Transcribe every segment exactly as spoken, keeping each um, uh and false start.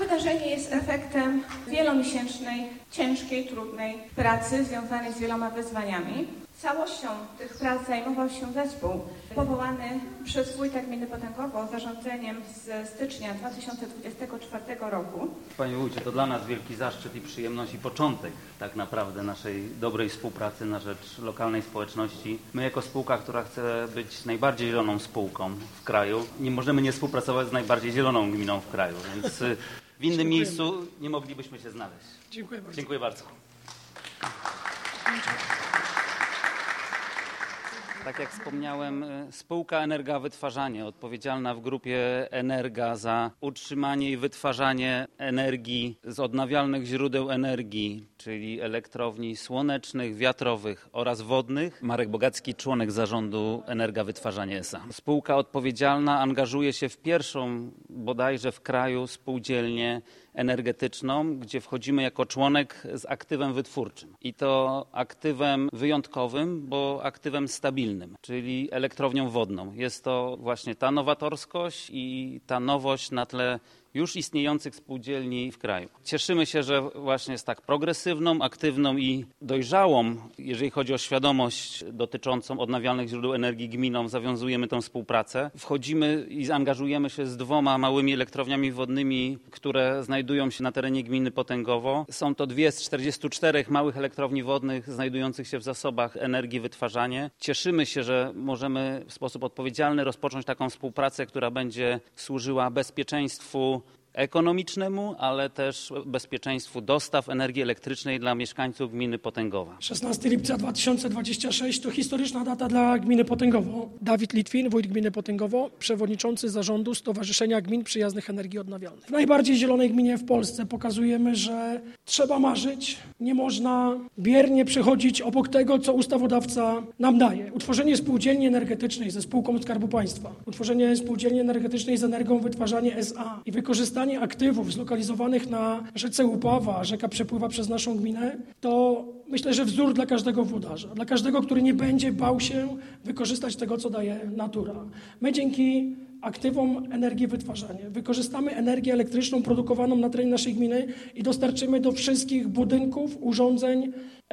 wydarzenie jest efektem wielomiesięcznej, ciężkiej, trudnej pracy związanej z wieloma wyzwaniami. Całością tych prac zajmował się zespół powołany przez wójta gminy Potęgowo zarządzeniem z stycznia dwa tysiące dwudziestego czwartego roku. Panie wójcie, to dla nas wielki zaszczyt i przyjemność i początek tak naprawdę naszej dobrej współpracy na rzecz lokalnej społeczności. My jako spółka, która chce być najbardziej zieloną spółką w kraju, nie możemy nie współpracować z najbardziej zieloną gminą w kraju, więc w innym Dziękujemy. miejscu nie moglibyśmy się znaleźć. Dziękuję bardzo. Dziękuję bardzo. Tak jak wspomniałem, spółka Energa Wytwarzanie, odpowiedzialna w grupie Energa za utrzymanie i wytwarzanie energii z odnawialnych źródeł energii, czyli elektrowni słonecznych, wiatrowych oraz wodnych. Marek Bogacki, członek zarządu Energa Wytwarzanie S A. Spółka odpowiedzialna angażuje się w pierwszą bodajże w kraju spółdzielnię energetyczną, gdzie wchodzimy jako członek z aktywem wytwórczym. I to aktywem wyjątkowym, bo aktywem stabilnym, czyli elektrownią wodną. Jest to właśnie ta nowatorskość i ta nowość na tle już istniejących spółdzielni w kraju. Cieszymy się, że właśnie z tak progresywną, aktywną i dojrzałą, jeżeli chodzi o świadomość dotyczącą odnawialnych źródeł energii gminą, zawiązujemy tę współpracę. Wchodzimy i zaangażujemy się z dwoma małymi elektrowniami wodnymi, które znajdują się na terenie gminy Potęgowo. Są to dwie z czterdziestu czterech małych elektrowni wodnych znajdujących się w zasobach Energii Wytwarzanie. Cieszymy się, że możemy w sposób odpowiedzialny rozpocząć taką współpracę, która będzie służyła bezpieczeństwu ekonomicznemu, ale też bezpieczeństwu dostaw energii elektrycznej dla mieszkańców gminy Potęgowa. szesnastego lipca dwa tysiące dwudziestego szóstego to historyczna data dla gminy Potęgowo. Dawid Litwin, wójt gminy Potęgowo, przewodniczący zarządu Stowarzyszenia Gmin Przyjaznych Energii Odnawialnej. W najbardziej zielonej gminie w Polsce pokazujemy, że trzeba marzyć, nie można biernie przechodzić obok tego, co ustawodawca nam daje. Utworzenie spółdzielni energetycznej ze spółką Skarbu Państwa, utworzenie spółdzielni energetycznej z Energią Wytwarzanie S A i wykorzystanie aktywów zlokalizowanych na rzece Łupawa, rzeka przepływa przez naszą gminę, to myślę, że wzór dla każdego włodarza, dla każdego, który nie będzie bał się wykorzystać tego, co daje natura. My dzięki aktywom Energii Wytwarzanie wykorzystamy energię elektryczną produkowaną na terenie naszej gminy i dostarczymy do wszystkich budynków, urządzeń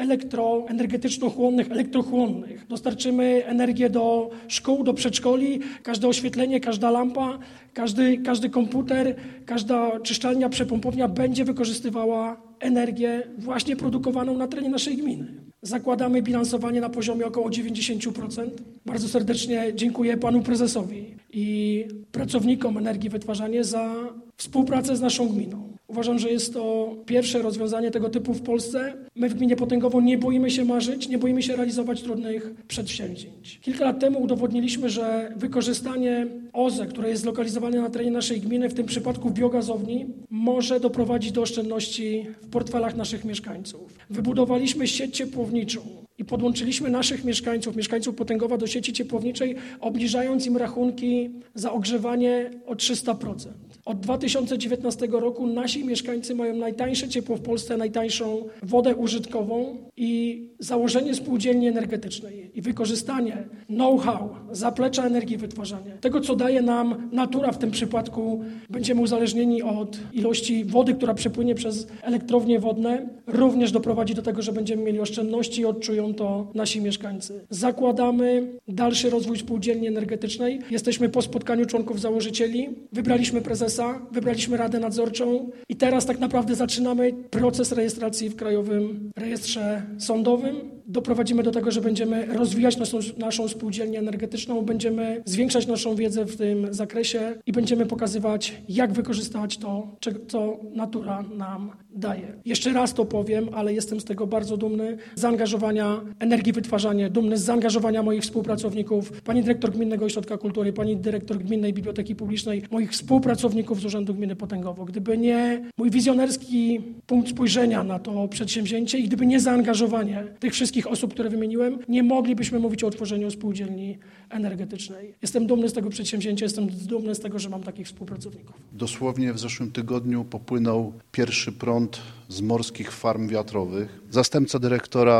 elektroenergetyczno-chłonnych, elektrochłonnych. Dostarczymy energię do szkół, do przedszkoli, każde oświetlenie, każda lampa, każdy, każdy komputer, każda czyszczalnia, przepompownia będzie wykorzystywała energię właśnie produkowaną na terenie naszej gminy. Zakładamy bilansowanie na poziomie około dziewięćdziesiąt procent. Bardzo serdecznie dziękuję panu prezesowi i pracownikom Energii Wytwarzanie za współpracę z naszą gminą. Uważam, że jest to pierwsze rozwiązanie tego typu w Polsce. My w gminie Potęgowo nie boimy się marzyć, nie boimy się realizować trudnych przedsięwzięć. Kilka lat temu udowodniliśmy, że wykorzystanie O Z E, które jest zlokalizowane na terenie naszej gminy, w tym przypadku w biogazowni, może doprowadzić do oszczędności w portfelach naszych mieszkańców. Wybudowaliśmy sieć ciepłowniczą i podłączyliśmy naszych mieszkańców, mieszkańców Potęgowa do sieci ciepłowniczej, obniżając im rachunki za ogrzewanie o trzysta procent. Od dwa tysiące dziewiętnastego roku nasi mieszkańcy mają najtańsze ciepło w Polsce, najtańszą wodę użytkową i założenie spółdzielni energetycznej i wykorzystanie know-how, zaplecza Energii Wytwarzania, tego co daje nam natura w tym przypadku, będziemy uzależnieni od ilości wody, która przepłynie przez elektrownie wodne, również doprowadzi do tego, że będziemy mieli oszczędności i odczują to nasi mieszkańcy. Zakładamy dalszy rozwój spółdzielni energetycznej. Jesteśmy po spotkaniu członków założycieli, wybraliśmy prezesa, wybraliśmy Radę Nadzorczą i teraz tak naprawdę zaczynamy proces rejestracji w Krajowym Rejestrze Sądowym. Doprowadzimy do tego, że będziemy rozwijać naszą, naszą spółdzielnię energetyczną, będziemy zwiększać naszą wiedzę w tym zakresie i będziemy pokazywać, jak wykorzystać to, co natura nam daje. Jeszcze raz to powiem, ale jestem z tego bardzo dumny, z zaangażowania Energii Wytwarzanie, dumny z zaangażowania moich współpracowników, pani dyrektor Gminnego Ośrodka Kultury, pani dyrektor Gminnej Biblioteki Publicznej, moich współpracowników z Urzędu Gminy Potęgowo. Gdyby nie mój wizjonerski punkt spojrzenia na to przedsięwzięcie i gdyby nie zaangażowanie tych wszystkich osób, które wymieniłem, nie moglibyśmy mówić o utworzeniu spółdzielni energetycznej. Jestem dumny z tego przedsięwzięcia, jestem dumny z tego, że mam takich współpracowników. Dosłownie w zeszłym tygodniu popłynął pierwszy prąd z morskich farm wiatrowych. Zastępca dyrektora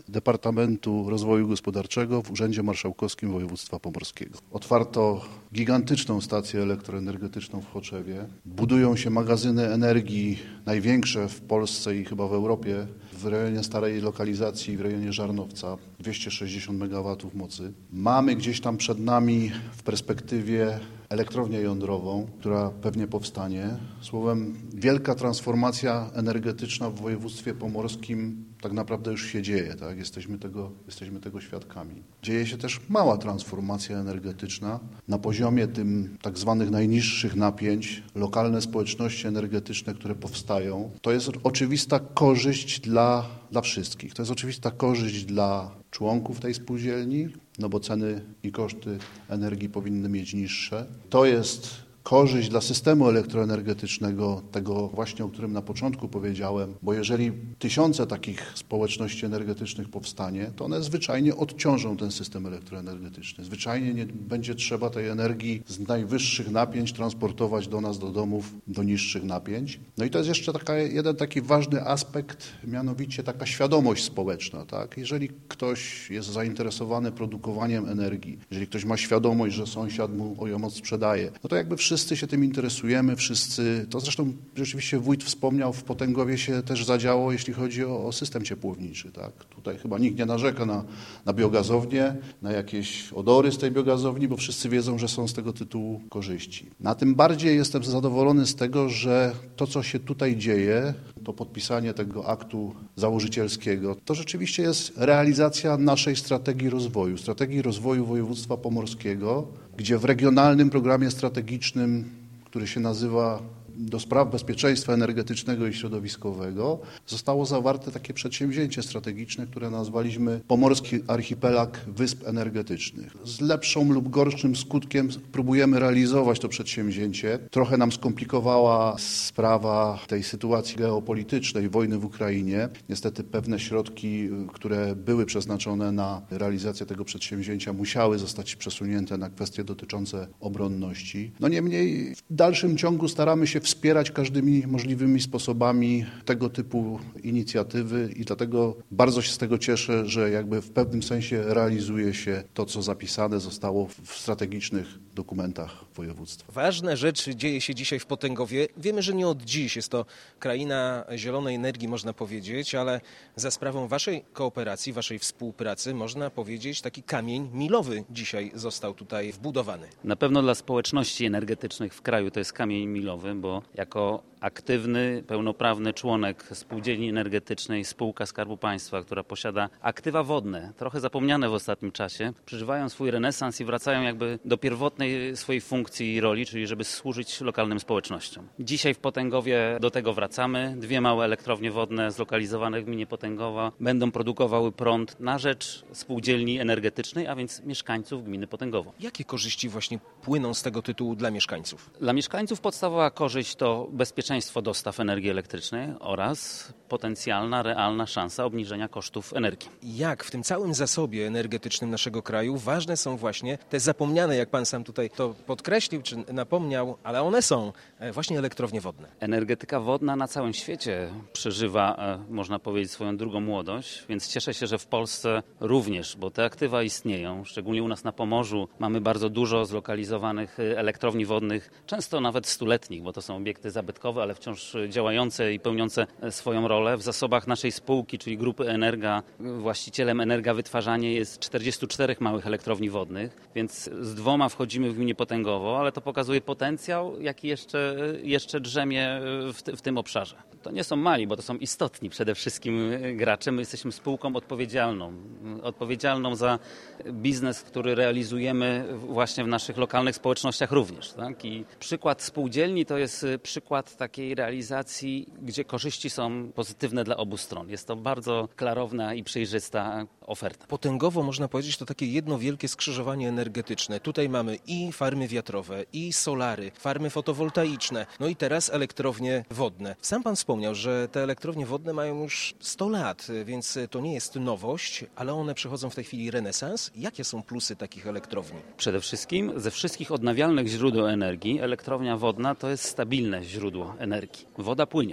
Departamentu Rozwoju Gospodarczego w Urzędzie Marszałkowskim Województwa Pomorskiego. Otwarto gigantyczną stację elektroenergetyczną w Choczewie. Budują się magazyny energii największe w Polsce i chyba w Europie w rejonie starej lokalizacji, w rejonie Żarnowca, dwieście sześćdziesiąt megawatów mocy. Mamy gdzieś tam przed nami w perspektywie elektrownię jądrową, która pewnie powstanie. Słowem, wielka transformacja energetyczna w województwie pomorskim tak naprawdę już się dzieje, tak? Jesteśmy tego, jesteśmy tego świadkami. Dzieje się też mała transformacja energetyczna na poziomie tym tak zwanych najniższych napięć, lokalne społeczności energetyczne, które powstają. To jest oczywista korzyść dla, dla wszystkich. To jest oczywista korzyść dla członków tej spółdzielni, no bo ceny i koszty energii powinny mieć niższe. To jest korzyść dla systemu elektroenergetycznego, tego właśnie, o którym na początku powiedziałem, bo jeżeli tysiące takich społeczności energetycznych powstanie, to one zwyczajnie odciążą ten system elektroenergetyczny. Zwyczajnie nie będzie trzeba tej energii z najwyższych napięć transportować do nas, do domów, do niższych napięć. No i to jest jeszcze taka, jeden taki ważny aspekt, mianowicie taka świadomość społeczna. Tak? Jeżeli ktoś jest zainteresowany produkowaniem energii, jeżeli ktoś ma świadomość, że sąsiad mu ją sprzedaje, no to jakby wszyscy Wszyscy się tym interesujemy, wszyscy, to zresztą rzeczywiście wójt wspomniał, w Potęgowie się też zadziało, jeśli chodzi o, o system ciepłowniczy. Tak? Tutaj chyba nikt nie narzeka na, na biogazownię, na jakieś odory z tej biogazowni, bo wszyscy wiedzą, że są z tego tytułu korzyści. Na tym bardziej jestem zadowolony z tego, że to, co się tutaj dzieje, to podpisanie tego aktu założycielskiego, to rzeczywiście jest realizacja naszej strategii rozwoju, strategii rozwoju województwa pomorskiego, gdzie w regionalnym programie strategicznym, który się nazywa do spraw bezpieczeństwa energetycznego i środowiskowego, zostało zawarte takie przedsięwzięcie strategiczne, które nazwaliśmy Pomorski Archipelag Wysp Energetycznych. Z lepszą lub gorszym skutkiem próbujemy realizować to przedsięwzięcie. Trochę nam skomplikowała sprawa tej sytuacji geopolitycznej, wojny w Ukrainie. Niestety pewne środki, które były przeznaczone na realizację tego przedsięwzięcia, musiały zostać przesunięte na kwestie dotyczące obronności. No niemniej w dalszym ciągu staramy się wspierać każdymi możliwymi sposobami tego typu inicjatywy i dlatego bardzo się z tego cieszę, że jakby w pewnym sensie realizuje się to, co zapisane zostało w strategicznych dokumentach województwa. Ważna rzecz dzieje się dzisiaj w Potęgowie. Wiemy, że nie od dziś jest to kraina zielonej energii, można powiedzieć, ale za sprawą waszej kooperacji, waszej współpracy, można powiedzieć, taki kamień milowy dzisiaj został tutaj wbudowany. Na pewno dla społeczności energetycznych w kraju to jest kamień milowy, bo jako aktywny, pełnoprawny członek spółdzielni energetycznej, spółka Skarbu Państwa, która posiada aktywa wodne, trochę zapomniane w ostatnim czasie, przeżywają swój renesans i wracają jakby do pierwotnej swojej funkcji i roli, czyli żeby służyć lokalnym społecznościom. Dzisiaj w Potęgowie do tego wracamy. Dwie małe elektrownie wodne zlokalizowane w gminie Potęgowa będą produkowały prąd na rzecz spółdzielni energetycznej, a więc mieszkańców gminy Potęgowo. Jakie korzyści właśnie płyną z tego tytułu dla mieszkańców? Dla mieszkańców podstawowa korzyść to bezpieczeństwo dostaw energii elektrycznej oraz potencjalna, realna szansa obniżenia kosztów energii. Jak w tym całym zasobie energetycznym naszego kraju ważne są właśnie te zapomniane, jak pan sam tutaj to podkreślił czy napomniał, ale one są właśnie elektrownie wodne. Energetyka wodna na całym świecie przeżywa, można powiedzieć, swoją drugą młodość, więc cieszę się, że w Polsce również, bo te aktywa istnieją, szczególnie u nas na Pomorzu mamy bardzo dużo zlokalizowanych elektrowni wodnych, często nawet stuletnich, bo to są obiekty zabytkowe, ale wciąż działające i pełniące swoją rolę. W zasobach naszej spółki, czyli Grupy Energa, właścicielem Energa Wytwarzanie jest czterdzieści cztery małych elektrowni wodnych, więc z dwoma wchodzimy w gminie Potęgowo, ale to pokazuje potencjał, jaki jeszcze, jeszcze drzemie w, w tym obszarze. To nie są mali, bo to są istotni przede wszystkim gracze. My jesteśmy spółką odpowiedzialną. Odpowiedzialną za biznes, który realizujemy właśnie w naszych lokalnych społecznościach również. Tak? I przykład spółdzielni to jest przykład takiej realizacji, gdzie korzyści są pozytywne dla obu stron. Jest to bardzo klarowna i przejrzysta oferta. Potęgowo, można powiedzieć, to takie jedno wielkie skrzyżowanie energetyczne. Tutaj mamy i farmy wiatrowe, i solary, farmy fotowoltaiczne, no i teraz elektrownie wodne. Sam pan wspomniał, że te elektrownie wodne mają już sto lat, więc to nie jest nowość, ale one przechodzą w tej chwili renesans. Jakie są plusy takich elektrowni? Przede wszystkim ze wszystkich odnawialnych źródeł energii elektrownia wodna to jest stabilne źródło energii. Woda płynie.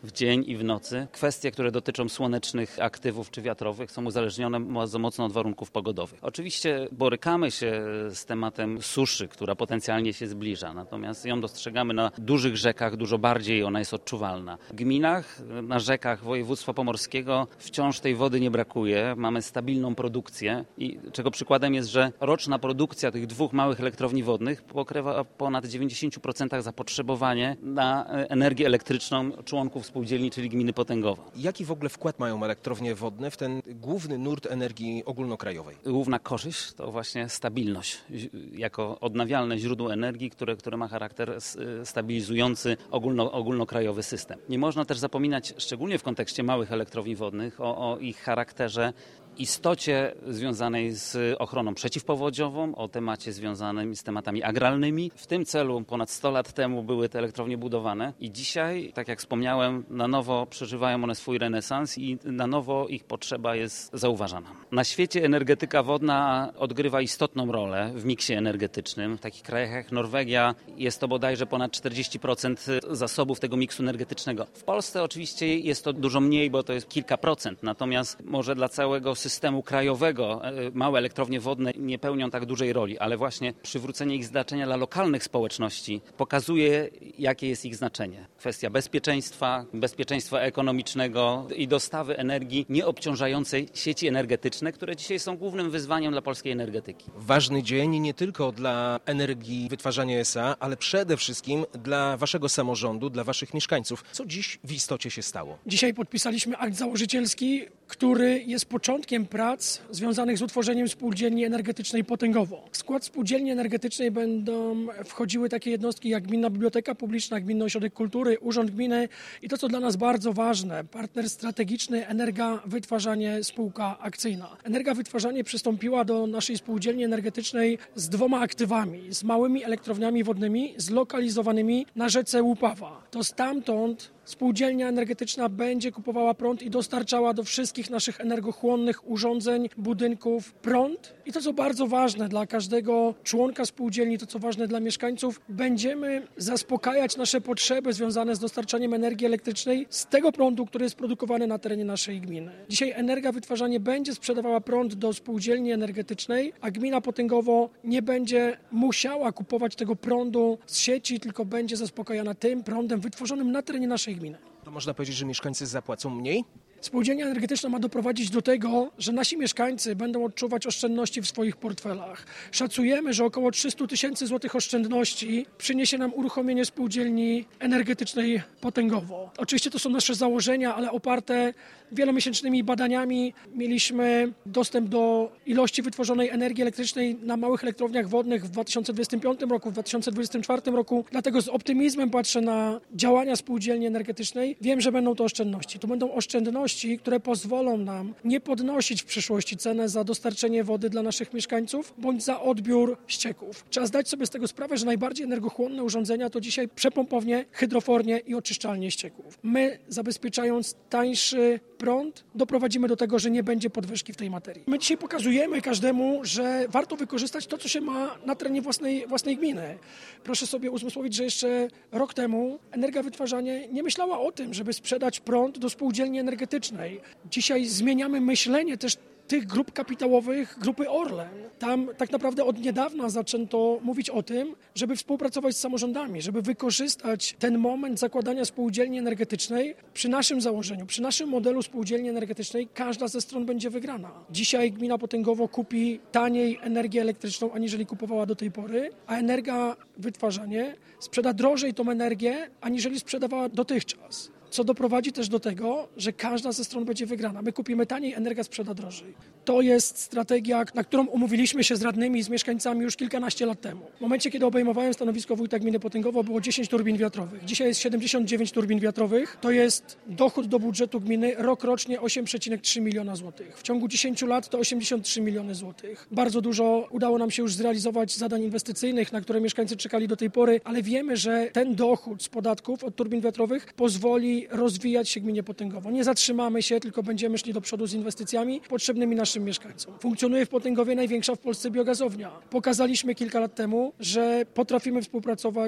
w dzień i w nocy. Kwestie, które dotyczą słonecznych aktywów czy wiatrowych, są uzależnione bardzo mocno od warunków pogodowych. Oczywiście borykamy się z tematem suszy, która potencjalnie się zbliża, natomiast ją dostrzegamy na dużych rzekach, dużo bardziej ona jest odczuwalna. W gminach, na rzekach województwa pomorskiego wciąż tej wody nie brakuje, mamy stabilną produkcję i czego przykładem jest, że roczna produkcja tych dwóch małych elektrowni wodnych pokrywa ponad dziewięćdziesiąt procent zapotrzebowanie na energię elektryczną członków spółdzielni, czyli gminy Potęgowa. Jaki w ogóle wkład mają elektrownie wodne w ten główny nurt energii ogólnokrajowej? Główna korzyść to właśnie stabilność jako odnawialne źródło energii, które, które ma charakter stabilizujący ogólno, ogólnokrajowy system. Nie można też zapominać, szczególnie w kontekście małych elektrowni wodnych, o, o ich charakterze, istocie związanej z ochroną przeciwpowodziową, o temacie związanym z tematami agralnymi. W tym celu ponad sto lat temu były te elektrownie budowane i dzisiaj, tak jak wspomniałem, na nowo przeżywają one swój renesans i na nowo ich potrzeba jest zauważana. Na świecie energetyka wodna odgrywa istotną rolę w miksie energetycznym. W takich krajach jak Norwegia jest to bodajże ponad czterdzieści procent zasobów tego miksu energetycznego. W Polsce oczywiście jest to dużo mniej, bo to jest kilka procent, natomiast może dla całego systemu krajowego małe elektrownie wodne nie pełnią tak dużej roli, ale właśnie przywrócenie ich znaczenia dla lokalnych społeczności pokazuje, jakie jest ich znaczenie. Kwestia bezpieczeństwa, bezpieczeństwa ekonomicznego i dostawy energii nieobciążającej sieci energetyczne, które dzisiaj są głównym wyzwaniem dla polskiej energetyki. Ważny dzień nie tylko dla energii wytwarzania S A, ale przede wszystkim dla waszego samorządu, dla waszych mieszkańców. Co dziś w istocie się stało? Dzisiaj podpisaliśmy akt założycielski, który jest początkiem prac związanych z utworzeniem spółdzielni energetycznej Potęgowo. W skład spółdzielni energetycznej będą wchodziły takie jednostki jak Gminna Biblioteka Publiczna, Gminny Ośrodek Kultury, Urząd Gminy i to, co dla nas bardzo ważne, partner strategiczny Energa Wytwarzanie Spółka Akcyjna. Energa Wytwarzanie przystąpiła do naszej spółdzielni energetycznej z dwoma aktywami, z małymi elektrowniami wodnymi zlokalizowanymi na rzece Łupawa. To stamtąd spółdzielnia energetyczna będzie kupowała prąd i dostarczała do wszystkich naszych energochłonnych urządzeń, budynków prąd. I to, co bardzo ważne dla każdego członka spółdzielni, to co ważne dla mieszkańców, będziemy zaspokajać nasze potrzeby związane z dostarczaniem energii elektrycznej z tego prądu, który jest produkowany na terenie naszej gminy. Dzisiaj Energa Wytwarzanie będzie sprzedawała prąd do spółdzielni energetycznej, a gmina Potęgowo nie będzie musiała kupować tego prądu z sieci, tylko będzie zaspokajana tym prądem wytworzonym na terenie naszej gminy. To można powiedzieć, że mieszkańcy zapłacą mniej? Spółdzielnia energetyczna ma doprowadzić do tego, że nasi mieszkańcy będą odczuwać oszczędności w swoich portfelach. Szacujemy, że około trzysta tysięcy złotych oszczędności przyniesie nam uruchomienie spółdzielni energetycznej Potęgowo. Oczywiście to są nasze założenia, ale oparte wielomiesięcznymi badaniami. Mieliśmy dostęp do ilości wytworzonej energii elektrycznej na małych elektrowniach wodnych w dwa tysiące dwudziestym piątym roku, w dwa tysiące dwudziestym czwartym roku. Dlatego z optymizmem patrzę na działania spółdzielni energetycznej. Wiem, że będą to oszczędności. To będą oszczędności, które pozwolą nam nie podnosić w przyszłości ceny za dostarczenie wody dla naszych mieszkańców bądź za odbiór ścieków. Trzeba zdać sobie z tego sprawę, że najbardziej energochłonne urządzenia to dzisiaj przepompownie, hydrofornie i oczyszczalnie ścieków. My, zabezpieczając tańszy prąd, doprowadzimy do tego, że nie będzie podwyżki w tej materii. My dzisiaj pokazujemy każdemu, że warto wykorzystać to, co się ma na terenie własnej, własnej gminy. Proszę sobie uzmysłowić, że jeszcze rok temu Energa Wytwarzanie nie myślała o tym, żeby sprzedać prąd do spółdzielni energetycznej. Dzisiaj zmieniamy myślenie też tych grup kapitałowych, grupy Orlen. Tam tak naprawdę od niedawna zaczęto mówić o tym, żeby współpracować z samorządami, żeby wykorzystać ten moment zakładania spółdzielni energetycznej. Przy naszym założeniu, przy naszym modelu spółdzielni energetycznej każda ze stron będzie wygrana. Dzisiaj gmina Potęgowo kupi taniej energię elektryczną, aniżeli kupowała do tej pory, a Energa Wytwarzanie sprzeda drożej tą energię, aniżeli sprzedawała dotychczas. Co doprowadzi też do tego, że każda ze stron będzie wygrana. My kupimy taniej, Energa sprzeda drożej. To jest strategia, na którą umówiliśmy się z radnymi, z mieszkańcami już kilkanaście lat temu. W momencie, kiedy obejmowałem stanowisko wójta gminy Potęgowo, było dziesięć turbin wiatrowych. Dzisiaj jest siedemdziesiąt dziewięć turbin wiatrowych. To jest dochód do budżetu gminy rok rocznie osiem przecinek trzy miliona złotych. W ciągu dziesięciu lat to osiemdziesiąt trzy miliony złotych. Bardzo dużo udało nam się już zrealizować zadań inwestycyjnych, na które mieszkańcy czekali do tej pory, ale wiemy, że ten dochód z podatków od turbin wiatrowych pozwoli rozwijać się gminie Potęgowo. Nie zatrzymamy się, tylko będziemy szli do przodu z inwestycjami potrzebnymi naszym mieszkańcom. Funkcjonuje w Potęgowie największa w Polsce biogazownia. Pokazaliśmy kilka lat temu, że potrafimy współpracować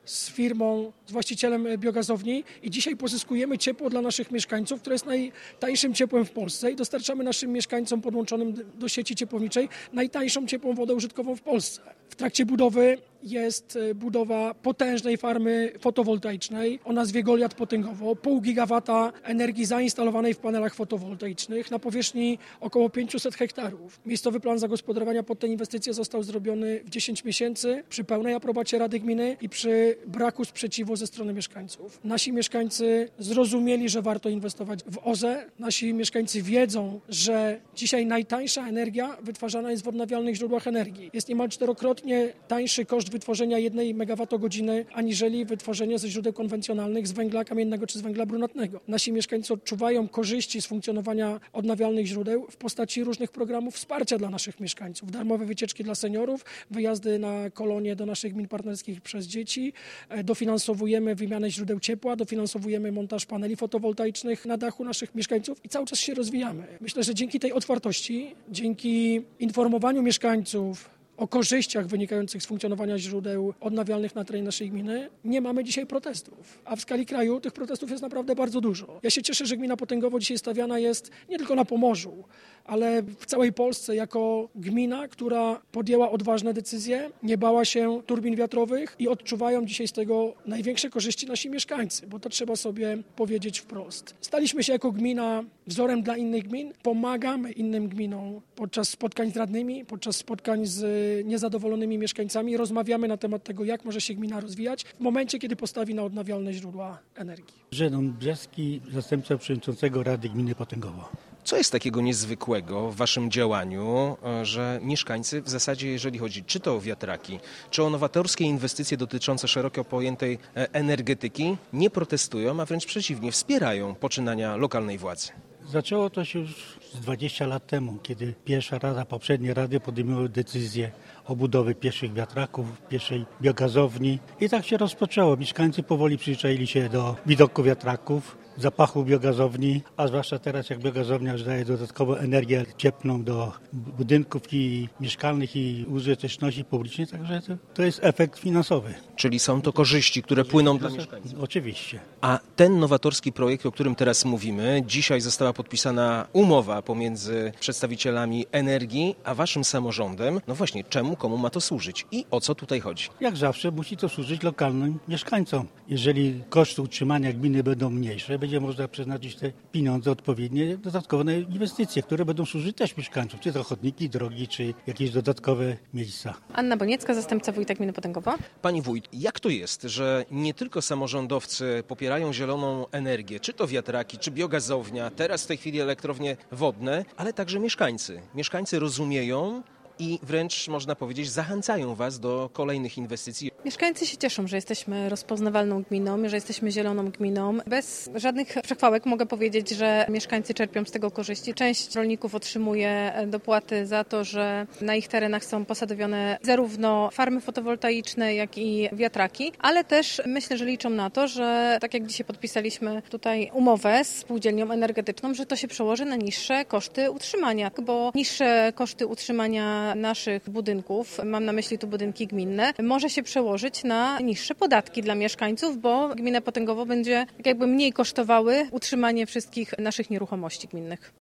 z firmą, z właścicielem biogazowni i dzisiaj pozyskujemy ciepło dla naszych mieszkańców, które jest najtańszym ciepłem w Polsce i dostarczamy naszym mieszkańcom podłączonym do sieci ciepłowniczej najtańszą ciepłą wodę użytkową w Polsce. W trakcie budowy jest budowa potężnej farmy fotowoltaicznej o nazwie Goliat Potęgowo, pół gigawata energii zainstalowanej w panelach fotowoltaicznych na powierzchni około pięćset hektarów. Miejscowy plan zagospodarowania pod tę inwestycję został zrobiony w dziesięć miesięcy przy pełnej aprobacie Rady Gminy i przy braku sprzeciwu ze strony mieszkańców. Nasi mieszkańcy zrozumieli, że warto inwestować w O Z E. Nasi mieszkańcy wiedzą, że dzisiaj najtańsza energia wytwarzana jest w odnawialnych źródłach energii. Jest niemal czterokrotnie tańszy koszt wytworzenia jednej megawattogodziny aniżeli wytworzenie ze źródeł konwencjonalnych, z węgla kamiennego czy z węgla brunatnego. Nasi mieszkańcy odczuwają korzyści z funkcjonowania odnawialnych źródeł w postaci różnych programów wsparcia dla naszych mieszkańców. Darmowe wycieczki dla seniorów, wyjazdy na kolonie do naszych gmin partnerskich przez dzieci. Dofinansowujemy wymianę źródeł ciepła, dofinansowujemy montaż paneli fotowoltaicznych na dachu naszych mieszkańców i cały czas się rozwijamy. Myślę, że dzięki tej otwartości, dzięki informowaniu mieszkańców o korzyściach wynikających z funkcjonowania źródeł odnawialnych na terenie naszej gminy, nie mamy dzisiaj protestów. A w skali kraju tych protestów jest naprawdę bardzo dużo. Ja się cieszę, że gmina Potęgowo dzisiaj stawiana jest nie tylko na Pomorzu, ale w całej Polsce jako gmina, która podjęła odważne decyzje, nie bała się turbin wiatrowych i odczuwają dzisiaj z tego największe korzyści nasi mieszkańcy, bo to trzeba sobie powiedzieć wprost. Staliśmy się jako gmina wzorem dla innych gmin, pomagamy innym gminom podczas spotkań z radnymi, podczas spotkań z niezadowolonymi mieszkańcami, rozmawiamy na temat tego, jak może się gmina rozwijać w momencie, kiedy postawi na odnawialne źródła energii. Zenon Brzeski, zastępca przewodniczącego Rady Gminy Potęgowo. Co jest takiego niezwykłego w waszym działaniu, że mieszkańcy w zasadzie, jeżeli chodzi czy to o wiatraki, czy o nowatorskie inwestycje dotyczące szeroko pojętej energetyki, nie protestują, a wręcz przeciwnie, wspierają poczynania lokalnej władzy? Zaczęło to się już z dwadzieścia lat temu, kiedy pierwsza rada, poprzednie rady podejmowały decyzję o budowie pierwszych wiatraków, pierwszej biogazowni i tak się rozpoczęło. Mieszkańcy powoli przyzwyczaili się do widoku wiatraków, zapachu biogazowni, a zwłaszcza teraz jak biogazownia już daje dodatkową energię cieplną do budynków i mieszkalnych i użyteczności publicznej, także to, to jest efekt finansowy. Czyli są to korzyści, które płyną dla mieszkańców. Oczywiście. A ten nowatorski projekt, o którym teraz mówimy, dzisiaj została podpisana umowa pomiędzy przedstawicielami energii, a waszym samorządem. No właśnie, czemu, komu ma to służyć i o co tutaj chodzi? Jak zawsze musi to służyć lokalnym mieszkańcom. Jeżeli koszty utrzymania gminy będą mniejsze, będzie można przeznaczyć te pieniądze odpowiednie dodatkowo na inwestycje, które będą służyć też mieszkańcom, czy to chodniki, drogi, czy jakieś dodatkowe miejsca. Anna Boniecka, zastępca wójta gminy Potęgowo. Pani wójt, jak to jest, że nie tylko samorządowcy popierają zieloną energię, czy to wiatraki, czy biogazownia, teraz w tej chwili elektrownie wodne, ale także mieszkańcy. Mieszkańcy rozumieją i wręcz, można powiedzieć, zachęcają was do kolejnych inwestycji. Mieszkańcy się cieszą, że jesteśmy rozpoznawalną gminą, że jesteśmy zieloną gminą. Bez żadnych przechwałek mogę powiedzieć, że mieszkańcy czerpią z tego korzyści. Część rolników otrzymuje dopłaty za to, że na ich terenach są posadowione zarówno farmy fotowoltaiczne, jak i wiatraki, ale też myślę, że liczą na to, że tak jak dzisiaj podpisaliśmy tutaj umowę z spółdzielnią energetyczną, że to się przełoży na niższe koszty utrzymania, bo niższe koszty utrzymania naszych budynków, mam na myśli tu budynki gminne, może się przełożyć na niższe podatki dla mieszkańców, bo gmina Potęgowo będzie tak jakby mniej kosztowały utrzymanie wszystkich naszych nieruchomości gminnych.